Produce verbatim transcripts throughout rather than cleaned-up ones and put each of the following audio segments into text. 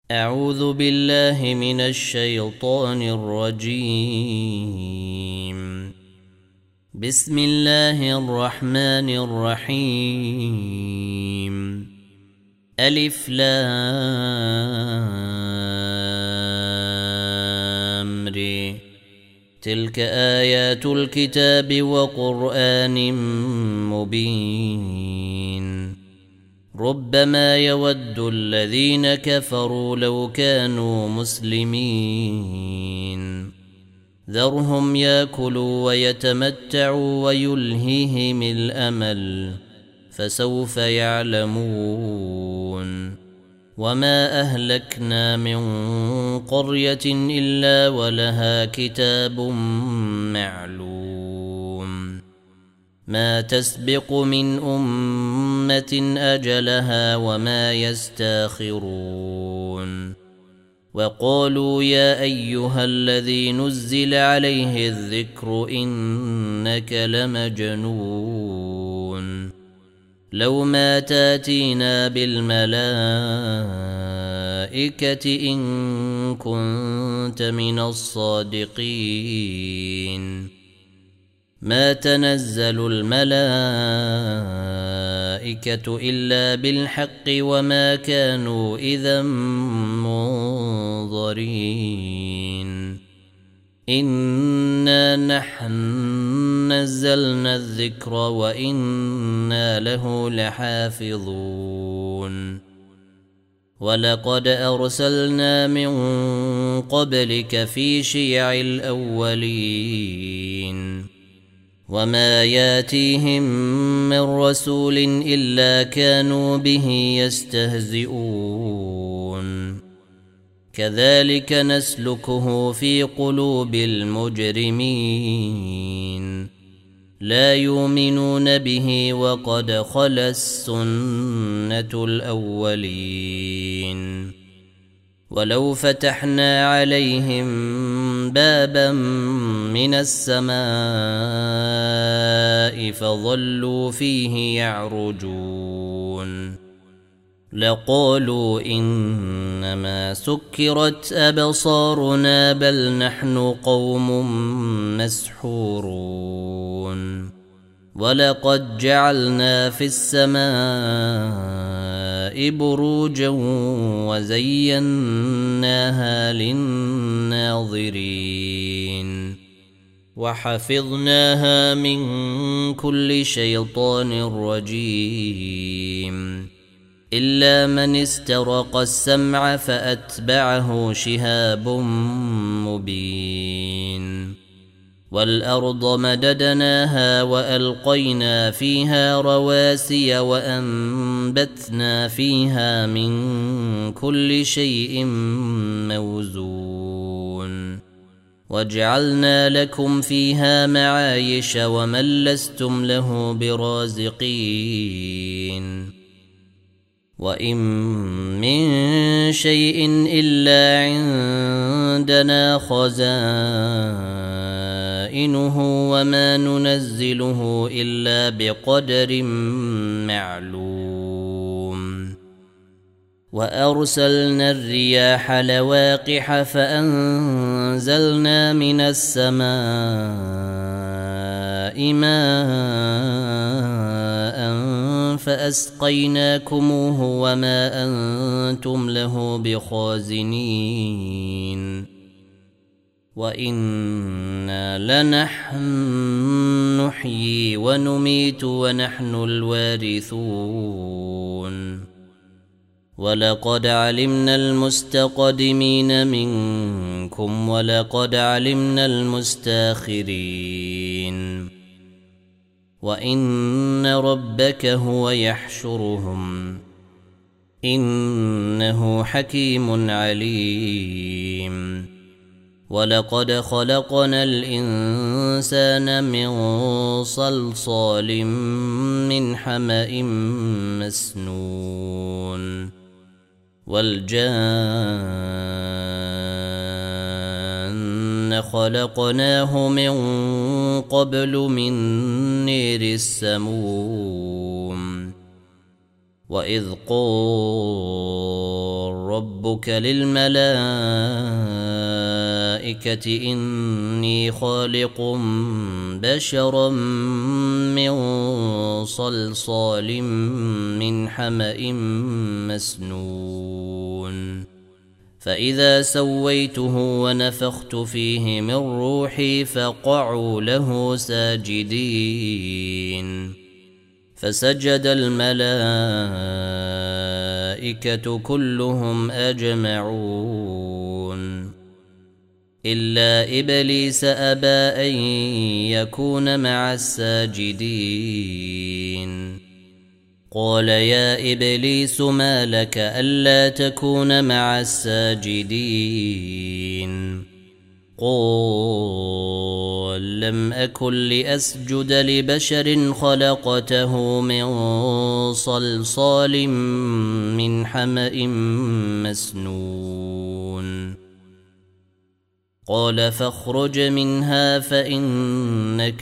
أعوذ بالله من الشيطان الرجيم. بسم الله الرحمن الرحيم. ألف لام ر. تلك آيات الكتاب وقرآن مبين. ربما يود الذين كفروا لو كانوا مسلمين. ذرهم ياكلوا ويتمتعوا ويلهيهم الأمل فسوف يعلمون. وما أهلكنا من قرية إلا ولها كتاب معلوم. ما تسبق من أمة أجلها وما يستاخرون. وقالوا يا أيها الذي نزل عليه الذكر إنك لمجنون. لو ما تاتينا بالملائكة إن كنت من الصادقين. ما تنزل الملائكة إلا بالحق وما كانوا إذا منظرين. إنا نحن نزلنا الذكر وإنا له لحافظون. ولقد أرسلنا من قبلك في شيع الأولين. وما ياتيهم من رسول إلا كانوا به يستهزئون. كذلك نسلكه في قلوب المجرمين. لا يؤمنون به وقد خلت سنة الأولين. ولو فتحنا عليهم بابا من السماء فظلوا فيه يعرجون لقالوا إنما سكرت أبصارنا بل نحن قوم مسحورون. ولقد جعلنا في السماء بروجا وزيناها للناظرين. وحفظناها من كل شيطان رجيم إلا من استرق السمع فأتبعه شهاب مبين. والأرض مددناها وألقينا فيها رواسي وأنبتنا فيها من كل شيء موزون. وجعلنا لكم فيها معايش ومن لستم له برازقين. وإن من شيء إلا عندنا خزائنه وما ننزله إلا بقدر معلوم. وأرسلنا الرياح لواقح فأنزلنا من السماء ماء فأسقيناكموه وما أنتم له بخازنين. وإنا لنحن نحيي ونميت ونحن الوارثون. ولقد علمنا المستقدمين منكم ولقد علمنا المستاخرين. وإن ربك هو يحشرهم إنه حكيم عليم. ولقد خلقنا الإنسان من صلصال من حمأ مسنون. والجان خلقناه من قبل من نير السموم. وإذ قال ربك للملائكة إني خالق بشرا من صلصال من حمأ مسنون فإذا سويته ونفخت فيه من روحي فقعوا له ساجدين فسجد الملائكة كلهم أجمعون إلا إبليس أبى أن يكون مع الساجدين قال يا إبليس ما لك ألا تكون مع الساجدين قال لم أكن لأسجد لبشر خلقته من صلصال من حمأ مسنون قال فاخرج منها فإنك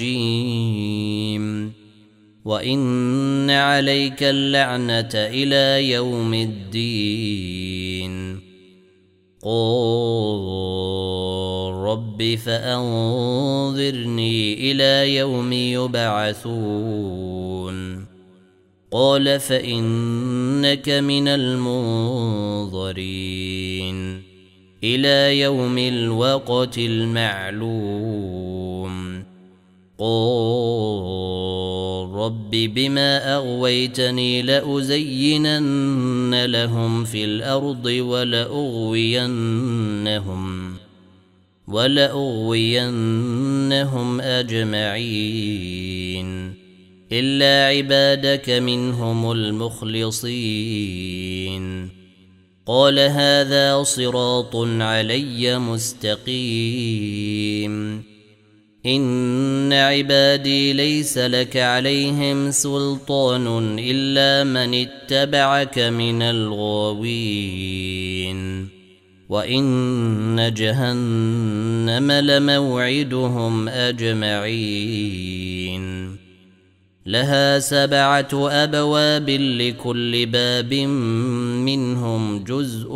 رجيم وإن عليك اللعنة إلى يوم الدين قال رب فأنظرني إلى يوم يبعثون قال فإنك من المنظرين إلى يوم الوقت المعلوم قال رب بما أغويتني لأزينن لهم في الأرض ولأغوينهم ولأغوينهم أجمعين إلا عبادك منهم المخلصين قال هذا صراط علي مستقيم إن عبادي ليس لك عليهم سلطان إلا من اتبعك من الغاوين وإن جهنم لموعدهم أجمعين لها سبعة أبواب لكل باب منهم جزء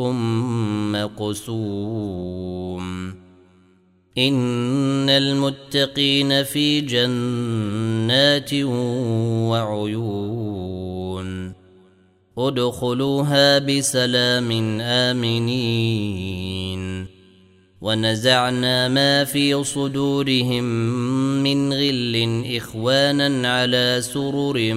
مقسوم إن المتقين في جنات وعيون ادخلوها بسلام آمنين ونزعنا ما في صدورهم من غل إخوانا على سرر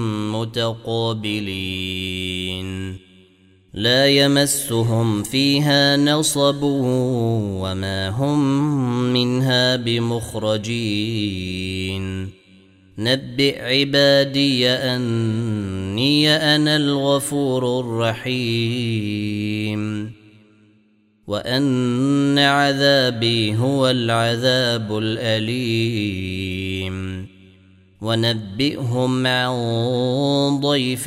متقابلين لا يمسهم فيها نصب وما هم منها بمخرجين نبئ عبادي أني أنا الغفور الرحيم وأن عذابي هو العذاب الأليم ونبئهم عن ضيف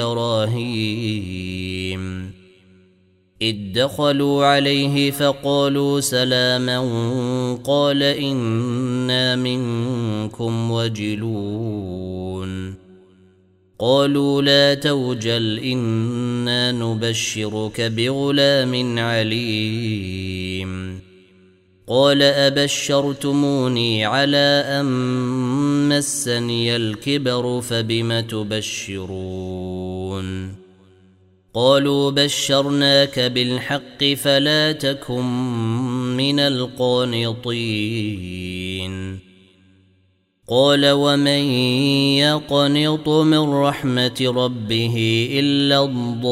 إبراهيم إذ دخلوا عليه فقالوا سلاما قال إنا منكم وجلون قالوا لا توجل إنا نبشرك بغلام عليم قال أبشرتموني على أن مسني الكبر فبم تبشرون قالوا بشرناك بالحق فلا تكن من القانطين قال ومن يقنط من رحمة ربه إلا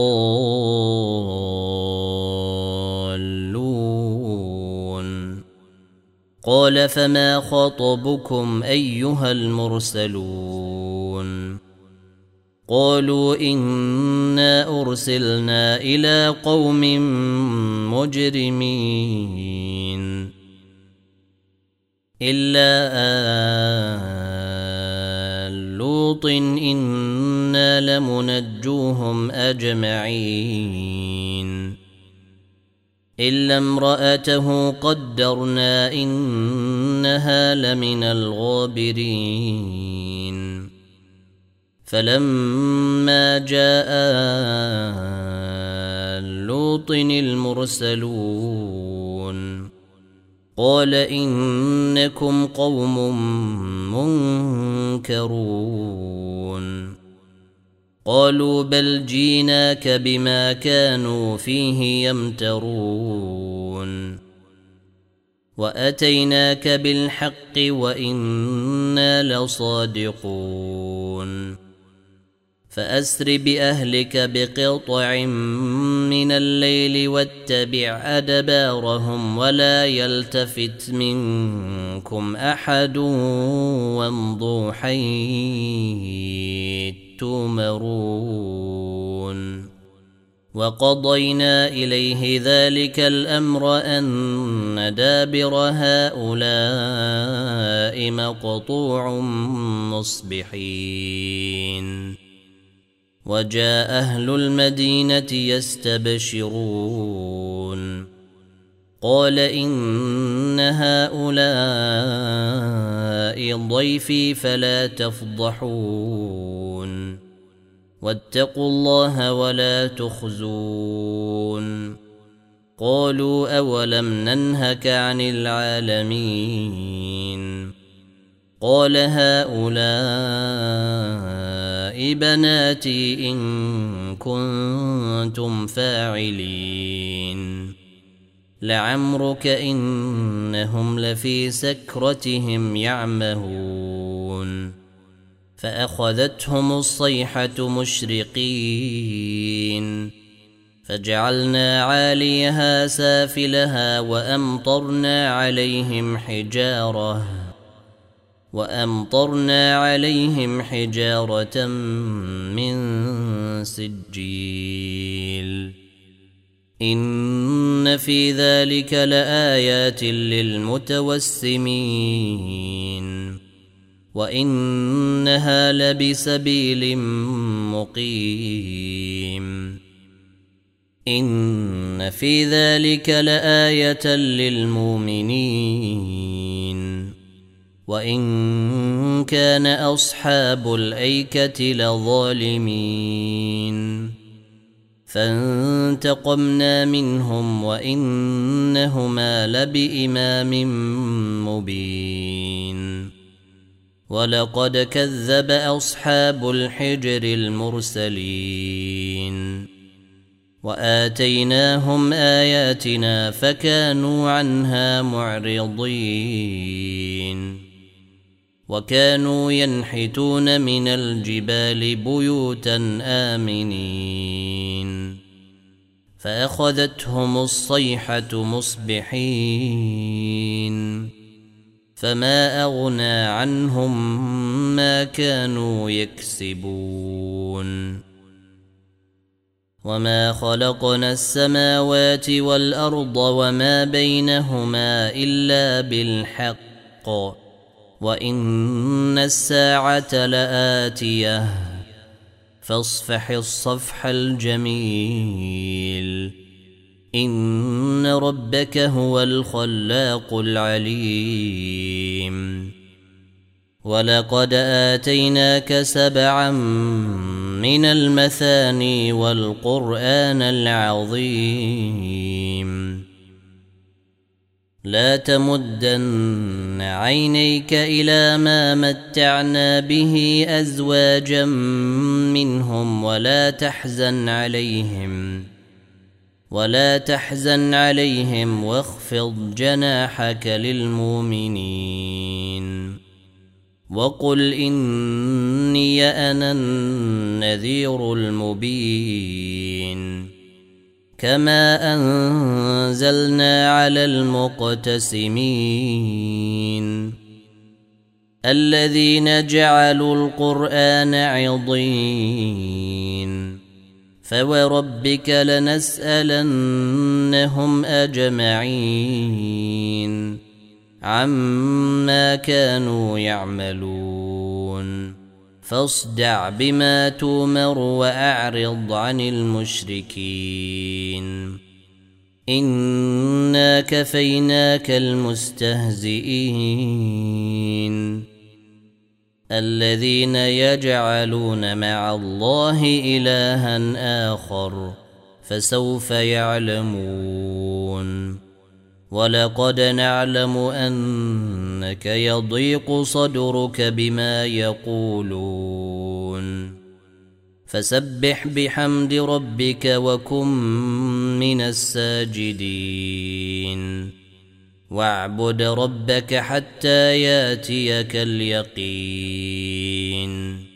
الضالون قال فما خطبكم أيها المرسلون قالوا إنا أرسلنا إلى قوم مجرمين إلا آل لوط إنا لمنجوهم أجمعين إلا امرأته قدرنا إنها لمن الغابرين فلما جاء آل لوط لوط المرسلون قال إنكم قوم منكرون قالوا بل جيناك بما كانوا فيه يمترون وأتيناك بالحق وإنا لصادقون فأسر بأهلك بقطع من الليل واتبع أدبارهم ولا يلتفت منكم أحد وامضوا حيث تؤمرون وقضينا إليه ذلك الأمر أن دابر هؤلاء مقطوع مصبحين وجاء أهل المدينة يستبشرون قال إن هؤلاء ضيفي فلا تفضحون واتقوا الله ولا تخزون قالوا أولم ننهك عن العالمين قال هؤلاء بناتي إن كنتم فاعلين لعمرك إنهم لفي سكرتهم يعمهون فأخذتهم الصيحة مشرقين فجعلنا عاليها سافلها وأمطرنا عليهم حجارة وأمطرنا عليهم حجارة من سجيل إن في ذلك لآيات للمتوسمين وإنها لبسبيل مقيم إن في ذلك لآية للمؤمنين وإن كان أصحاب الأيكة لظالمين فانتقمنا منهم وإنهما لبإمام مبين ولقد كذب أصحاب الحجر المرسلين وآتيناهم آياتنا فكانوا عنها معرضين وكانوا ينحتون من الجبال بيوتا آمنين فأخذتهم الصيحة مصبحين فما أغنى عنهم ما كانوا يكسبون وما خلقنا السماوات والأرض وما بينهما إلا بالحق وإن الساعة لآتية فاصفح الصفح الجميل إن ربك هو الخلاق العليم ولقد آتيناك سبعا من المثاني والقرآن العظيم لا تمدن عينيك إلى ما متعنا به أزواجا منهم ولا تحزن عليهم ولا تحزن عليهم واخفض جناحك للمؤمنين وقل إني أنا النذير المبين كما أنزلنا على المقتسمين الذين جعلوا القرآن عضين فوربك لنسألنهم أجمعين عما كانوا يعملون فاصدع بما تؤمر وأعرض عن المشركين إنا كفيناك المستهزئين الذين يجعلون مع الله إلها آخر فسوف يعلمون ولقد نعلم أنك يضيق صدرك بما يقولون فسبح بحمد ربك وكن من الساجدين واعبد ربك حتى ياتيك اليقين